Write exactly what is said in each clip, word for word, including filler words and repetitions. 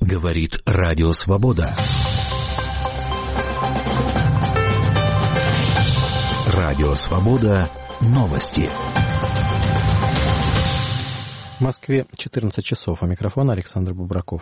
Говорит Радио Свобода. Радио Свобода. Новости. В Москве четырнадцать часов. У микрофона Александр Бубраков.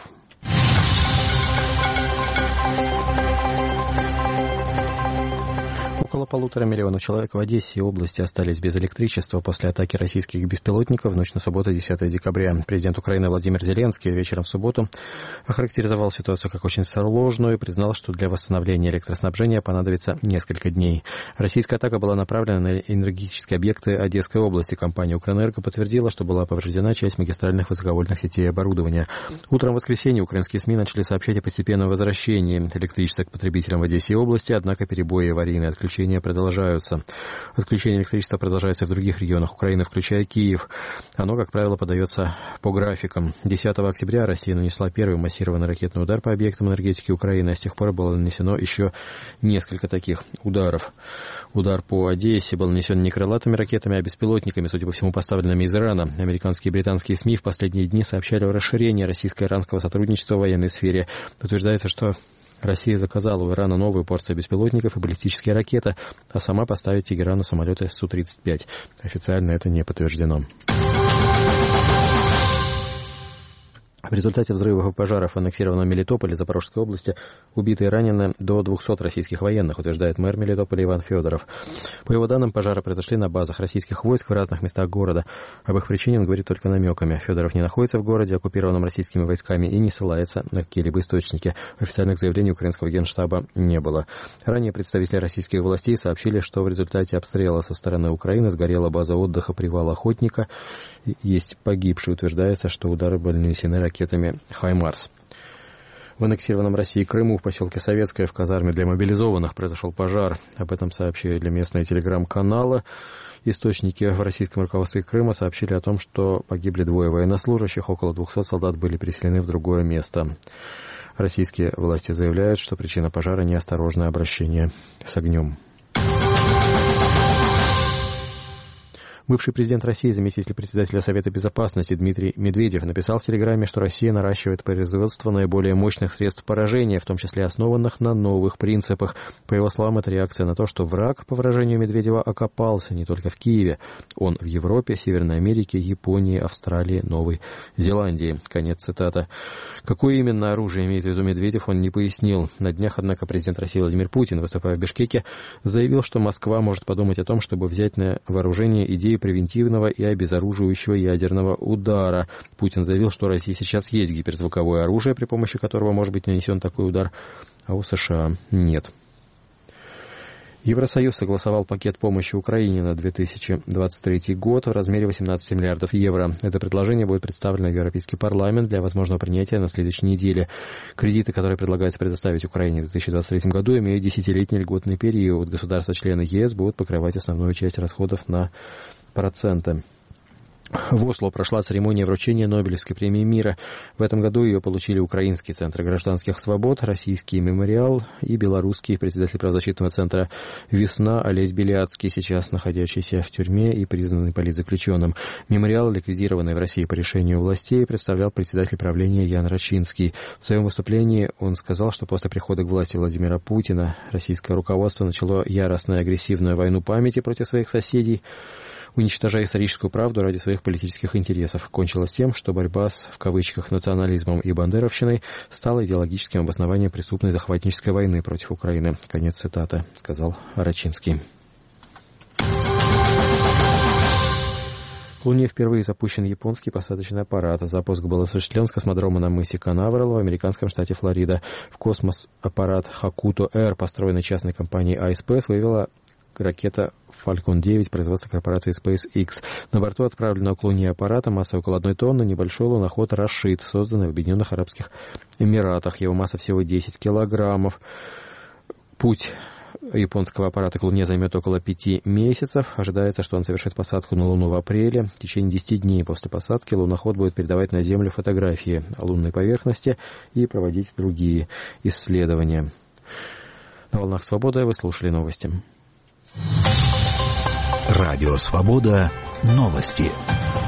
Около полутора миллионов человек в Одессе и области остались без электричества после атаки российских беспилотников в ночь на субботу, десятое декабря. Президент Украины Владимир Зеленский вечером в субботу охарактеризовал ситуацию как очень сложную и признал, что для восстановления электроснабжения понадобится несколько дней. Российская атака была направлена на энергетические объекты Одесской области. Компания «Укрэнерго» подтвердила, что была повреждена часть магистральных высоковольтных сетей оборудования. Утром в воскресенье украинские СМИ начали сообщать о постепенном возвращении электричества к потребителям в Одессе и области, однако перебои и аварийные отключения продолжаются. Отключение электричества продолжается в других регионах Украины, включая Киев. Оно, как правило, подается по графикам. десятого октября Россия нанесла первый массированный ракетный удар по объектам энергетики Украины, а с тех пор было нанесено еще несколько таких ударов. Удар по Одессе был нанесен не крылатыми ракетами, а беспилотниками, судя по всему, поставленными из Ирана. Американские и британские СМИ в последние дни сообщали о расширении российско-иранского сотрудничества в военной сфере. Утверждается, что Россия заказала у Ирана новую порцию беспилотников и баллистические ракеты, а сама поставит Тегерану самолеты Су тридцать пять. Официально это не подтверждено. В результате взрывов и пожаров в аннексированном Мелитополе Запорожской области убиты и ранены до двухсот российских военных, утверждает мэр Мелитополя Иван Федоров. По его данным, пожары произошли на базах российских войск в разных местах города. Об их причине он говорит только намеками. Федоров не находится в городе, оккупированном российскими войсками, и не ссылается на какие-либо источники. Официальных заявлений украинского генштаба не было. Ранее представители российских властей сообщили, что в результате обстрела со стороны Украины сгорела база отдыха «Привал Охотника». Есть погибшие. Утверждается, что удары были нанесены ракетами «Хаймарс». В аннексированном России Крыму в поселке Советское в казарме для мобилизованных произошел пожар. Об этом сообщили местные телеграм-каналы. Источники в российском руководстве Крыма сообщили о том, что погибли двое военнослужащих, около двухсот солдат были переселены в другое место. Российские власти заявляют, что причина пожара – неосторожное обращение с огнем. Бывший президент России, заместитель председателя Совета Безопасности Дмитрий Медведев написал в Телеграме, что Россия наращивает производство наиболее мощных средств поражения, в том числе основанных на новых принципах. По его словам, это реакция на то, что враг, по выражению Медведева, окопался не только в Киеве. Он в Европе, Северной Америке, Японии, Австралии, Новой Зеландии. Конец цитаты. Какое именно оружие имеет в виду Медведев, он не пояснил. На днях, однако, президент России Владимир Путин, выступая в Бишкеке, заявил, что Москва может подумать о том, чтобы взять на вооружение идеи превентивного и обезоруживающего ядерного удара. Путин заявил, что у России сейчас есть гиперзвуковое оружие, при помощи которого может быть нанесен такой удар, а у США нет. Евросоюз согласовал пакет помощи Украине на две тысячи двадцать третий год в размере восемнадцати миллиардов евро. Это предложение будет представлено в Европейский парламент для возможного принятия на следующей неделе. Кредиты, которые предлагается предоставить Украине в две тысячи двадцать третьем году, имеют десятилетний льготный период. Государства-члены ЕС будут покрывать основную часть расходов на проценты. В Осло прошла церемония вручения Нобелевской премии мира. В этом году ее получили Украинский центр гражданских свобод, Российский мемориал и белорусский председатель правозащитного центра «Весна» Олесь Беляцкий, сейчас находящийся в тюрьме и признанный политзаключенным. Мемориал, ликвидированный в России по решению властей, представлял председатель правления Ян Рачинский. В своем выступлении он сказал, что после прихода к власти Владимира Путина российское руководство начало яростную и агрессивную войну памяти против своих соседей, уничтожая историческую правду ради своих политических интересов. Кончилось тем, что борьба с, в кавычках, национализмом и бандеровщиной стала идеологическим обоснованием преступной захватнической войны против Украины. Конец цитаты, сказал Рачинский. К Луне впервые запущен японский посадочный аппарат. Запуск был осуществлен с космодрома на мысе Канаверал в американском штате Флорида. В космос аппарат Хакуто-Р, построенный частной компанией iSpace, вывела ракета Falcon девять производства корпорации SpaceX. На борту отправленного к Луне аппарата массой около одной тонны небольшой луноход «Рашид», созданный в Объединенных Арабских Эмиратах. Его масса всего десять килограммов. Путь японского аппарата к Луне займет около пяти месяцев. Ожидается, что он совершит посадку на Луну в апреле. В течение десяти дней после посадки луноход будет передавать на Землю фотографии лунной поверхности и проводить другие исследования. На волнах «Свобода» вы слушали новости. Радио «Свобода». Новости.